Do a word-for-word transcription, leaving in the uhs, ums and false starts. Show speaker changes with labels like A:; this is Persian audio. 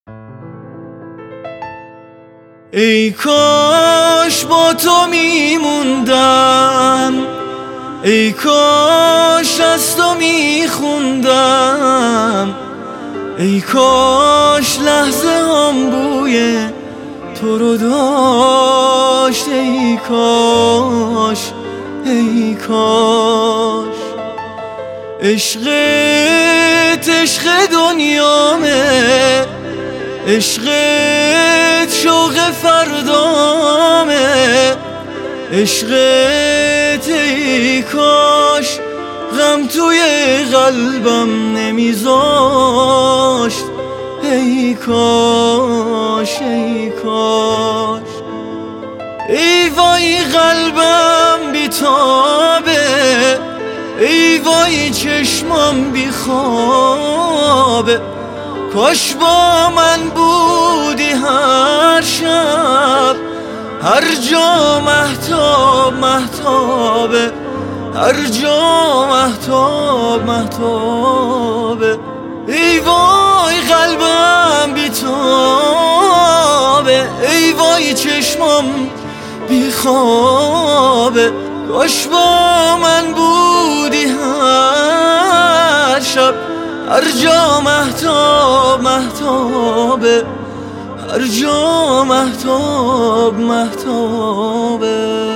A: ای کاش با تو میموندم، ای کاش از تو میخوندم، ای کاش لحظه هم بوی تو رو داشت، ای کاش ای کاش. عشقت عشق دنیامه، عشقت شوق فردامه، عشقت ای کاش غم توی قلبم نمیذاشت، ای کاش ای کاش. ای وای قلبم بیتابه، ای وای چشمم بیخوابه، کاش با من بودی هر شب، هر جا مهتاب مهتابه، هر جا مهتاب مهتابه. ای وای قلبم بیتابه، ای وای چشمم بیخوابه، کاش با من بودی هر شب، هر جا مهتاب مهتابه، هر جا مهتاب مهتابه.